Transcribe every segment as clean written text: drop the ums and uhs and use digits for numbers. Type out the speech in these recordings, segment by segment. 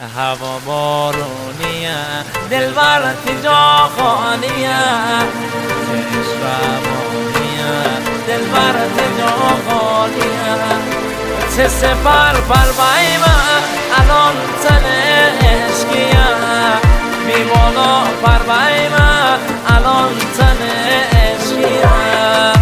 هوا بارونیه دلبر جا خانیه چشم روانیه دلبر جا خانیه چه سپر پروایمه الان تن عشقیه بی بالا پروایمه الان تن عشقیه.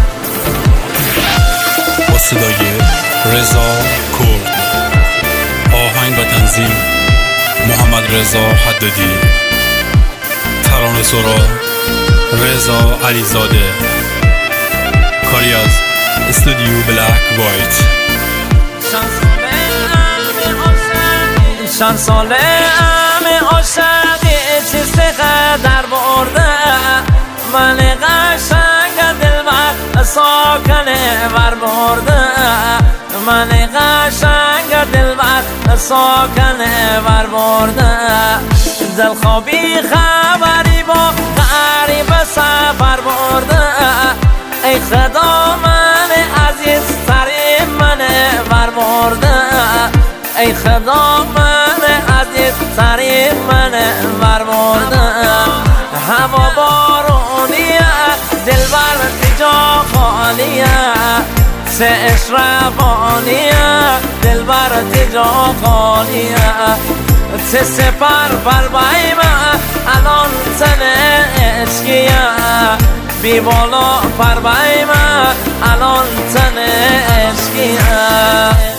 با صدای رضا کرد، آهنگ و تنظیم محمد رضا حدادی، ترانه سرا رضا علیزاده، کاری از استودیو بلک وایت. چند ساله ام عاشقی چیست قدر برده من قشنگ دلبر ساکنه ور برده من قشنگ دلبر ساکنه ور برده دلخوابی خبری با غریب سفر برده ای خدا من عزیز ترین من ور برده ای خدا من عزیز ترین من ور برده هوا بارونیه دلبر جا خالیه چشم روانیه دلبر جا خالیه چه سپر پروایمه الان تن عشقیه بی بالا پروایمه الان تن عشقیه.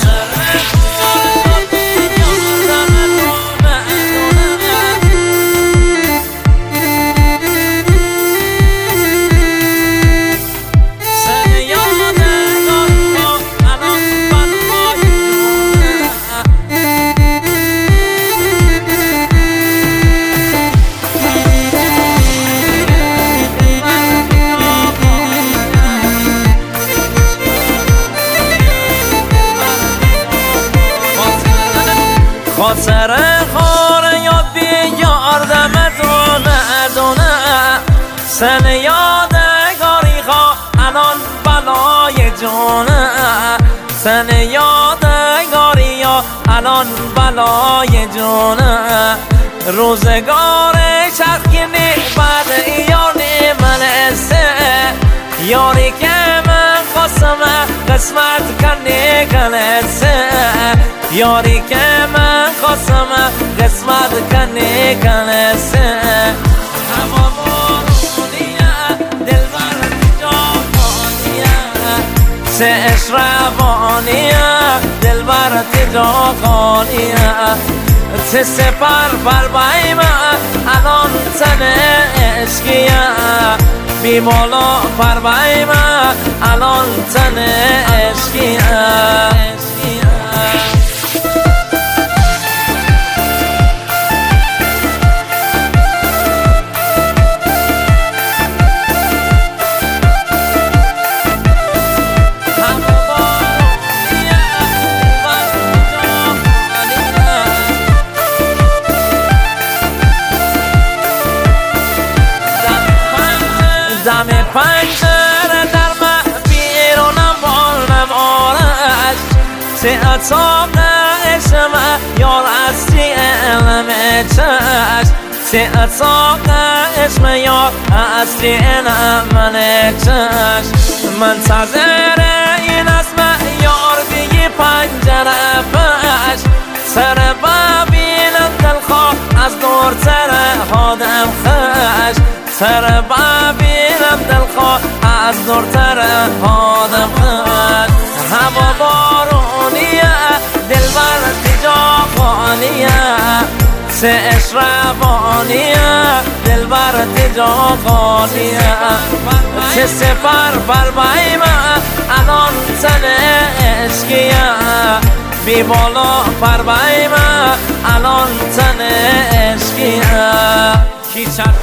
خاطر خور یاد بیاردم دونه دونه سن یادگاری ها الان بلای جونه سن یادگاری ها الان بلای جونه روزگار چرخینی بعد یاری من سه یاری که من خواستم قسمت کنی کنسه یاری که من خواستم قسمت کنی کنسه هوا بارونیه دلبر جا خانیه چشم روانیه دلبر جا خانیه چه سپر پروایمه الان تن عشقیه بی بالا پروایمه الان تن عشقیه. دم پنجره در من بیرونم بارم آرش چه اتاق عشم یار اصلی علم چشم چه اتاق عشم یار اصلی علم چشم منتظر این اسم یار بگی پنجره پش سر ببینم دلخواه از دورتر آدم خش سر ببینم دلخواه از دورتر آدم خش هوا بارونیه دلبر جا خانیه چشم روانیه دلبر جا خانیه چه سپر پروایمه الان تن عشقیه بی بالا پروایمه الان تن عشقیه. کی چند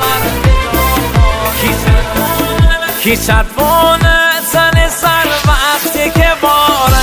کی چطفونه سن سر و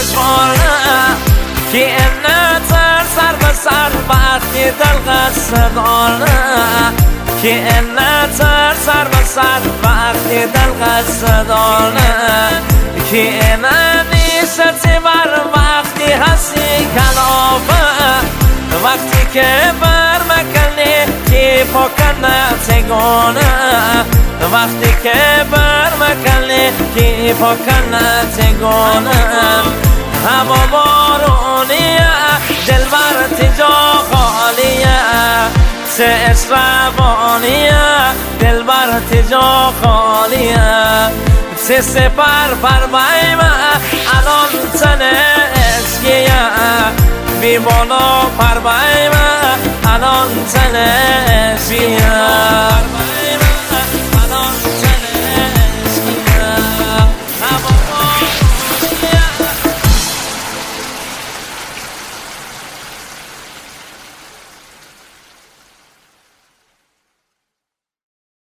دشواره که نتر سر به سر وقتی دل قصدانه که نتر سر به سر وقتی دل قصدانه که نمیشتی بر وقتی هستی کلافه وقتی که بر مکنی که پاکنه تگانه وقتی که بر مکنی که پاکنه تگانه هوا بارونیه دل بر تجا خالیه سه اشربانیه دل بر تجا خالیه سه سپر پر بایمه الان تنه اشکیه بی بالا پر بایمه الان تنه اشکیه